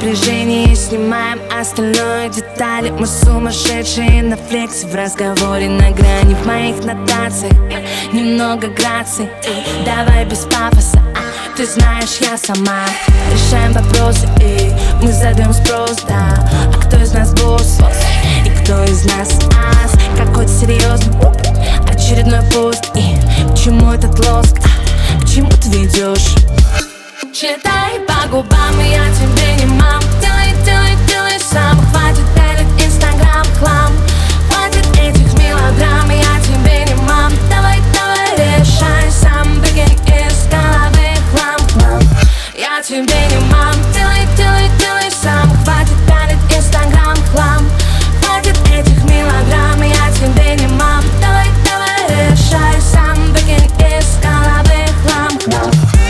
напряжение снимаем остальное детали. Мы сумасшедшие на флексе, в разговоре на грани. В моих нотациях немного грации. Давай без пафоса, ты знаешь, я сама. Решаем вопросы, и мы задаем спрос, да. А кто из нас босс? И кто из нас ас? Какой-то серьезный очередной пост. И к чему этот лоск? К чему ты ведешь? Читай по губам, я тебе не мам. Делай сам. Хватит пялить инстаграм хлам. Хватит этих мелодрам, я тебе не мам. Давай, решай сам. Выкинь из головы хлам. Я тебе не мам. Делай сам. Хватит пялить инстаграм хлам. Хватит этих мелодрам, я тебе не мам. Давай, решай сам. Выкинь из головы хлам.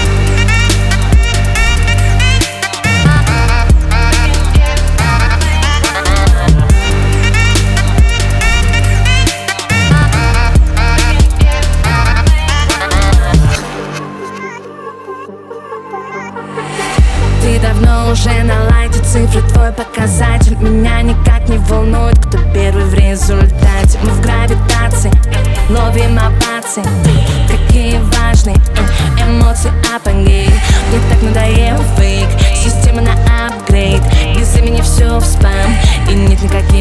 Ты давно уже на лайте, цифры твой показатель. Меня никак не волнует, кто первый в результате. Мы в гравитации ловим овации. Какие важные эмоции, апогей. Мне так надоел фейк, система на апгрейд. Без имени все в спам, и нет никаких